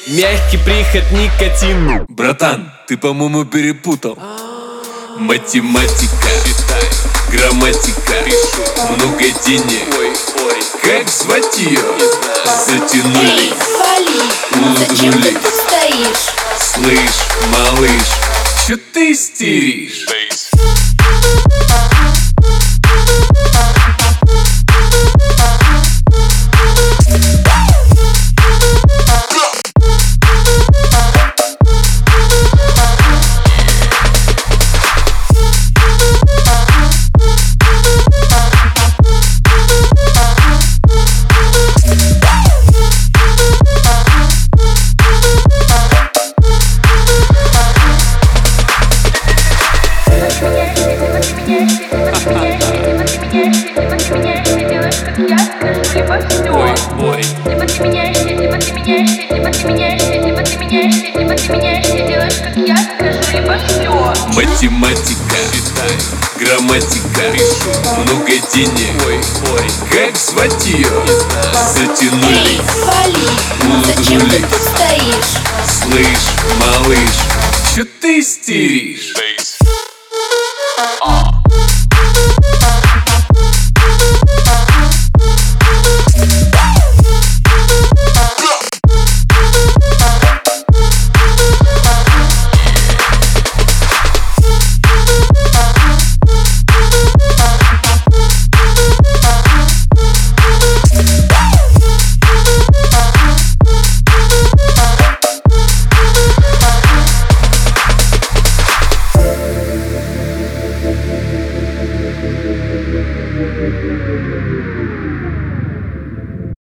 Мягкий приход никотин. Братан, ты, по-моему, перепутал. Математика, грамматика, много денег. Как звать ее? Затянули, Зачем ты улыбнулись. тут стоишь? Слышь, малыш, чё ты истеришь? Ой, ой. Либо ты меняешься, либо ты меняешься, либо ты меняешься, либо ты меняешься, либо ты меняешься, делаешь, как я скажу, либо все. Математика, грамматика, много денег. Как звать ее? Затянули, Зачем ты улыбнулись. тут стоишь? Слышь, малыш, чё ты истеришь?